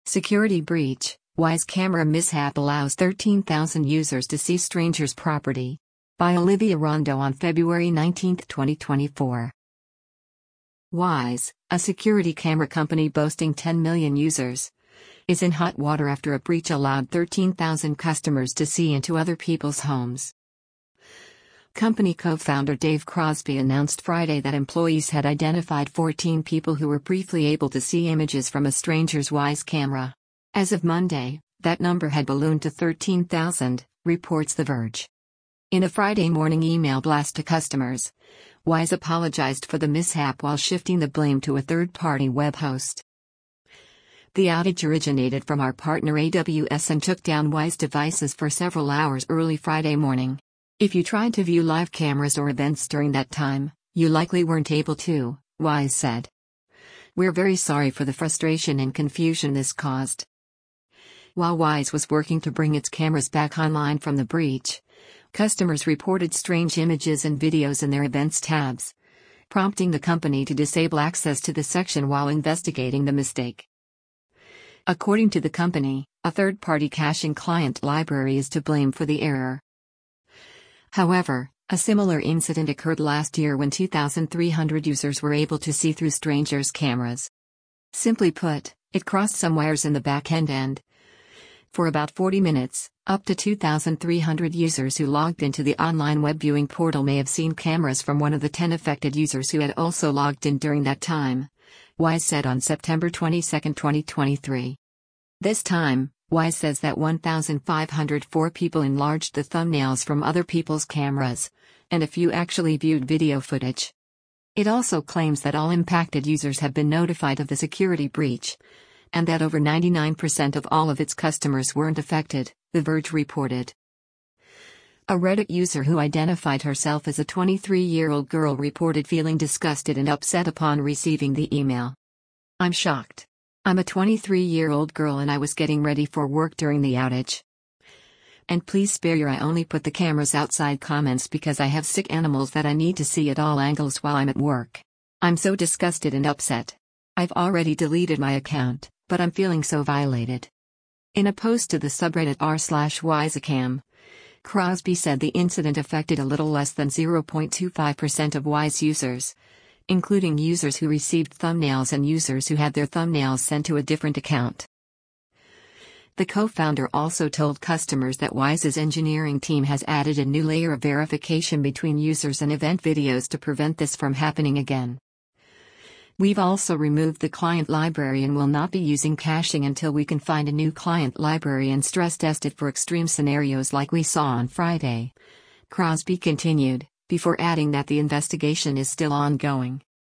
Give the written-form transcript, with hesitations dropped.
Security breach: Wise camera mishap allows 13,000 users to see strangers' property. By Olivia Rondo on February 19, 2024. Wise, a security camera company boasting 10 million users, is in hot water after a breach allowed 13,000 customers to see into other people's homes. Company co-founder Dave Crosby announced Friday that employees had identified 14 people who were briefly able to see images from a stranger's Wise camera. As of Monday, that number had ballooned to 13,000, reports The Verge. In a Friday morning email blast to customers, Wise apologized for the mishap while shifting the blame to a third-party web host. The outage originated from our partner AWS and took down Wise devices for several hours early Friday morning. If you tried to view live cameras or events during that time, you likely weren't able to, Wise said. We're very sorry for the frustration and confusion this caused. While Wise was working to bring its cameras back online from the breach, customers reported strange images and videos in their Events tabs, prompting the company to disable access to the section while investigating the mistake. According to the company, a third-party caching client library is to blame for the error. However, a similar incident occurred last year when 2,300 users were able to see through strangers' cameras. Simply put, it crossed some wires in the back-end and, for about 40 minutes, up to 2,300 users who logged into the online web viewing portal may have seen cameras from one of the 10 affected users who had also logged in during that time, Wise said on September 22, 2023. This time, Wise says that 1,504 people enlarged the thumbnails from other people's cameras, and a few actually viewed video footage. It also claims that all impacted users have been notified of the security breach, and that over 99% of all of its customers weren't affected, The Verge reported. A Reddit user who identified herself as a 23-year-old girl reported feeling disgusted and upset upon receiving the email. "I'm shocked. I'm a 23-year-old girl and I was getting ready for work during the outage. And please spare your I only put the cameras outside comments because I have sick animals that I need to see at all angles while I'm at work. I'm so disgusted and upset. I've already deleted my account, but I'm feeling so violated." In a post to the subreddit r/Wisecam, Crosby said the incident affected a little less than 0.25% of Wise users, including users who received thumbnails and users who had their thumbnails sent to a different account. The co-founder also told customers that Wise's engineering team has added a new layer of verification between users and event videos to prevent this from happening again. "We've also removed the client library and will not be using caching until we can find a new client library and stress test it for extreme scenarios like we saw on Friday," Crosby continued, before adding that the investigation is still ongoing.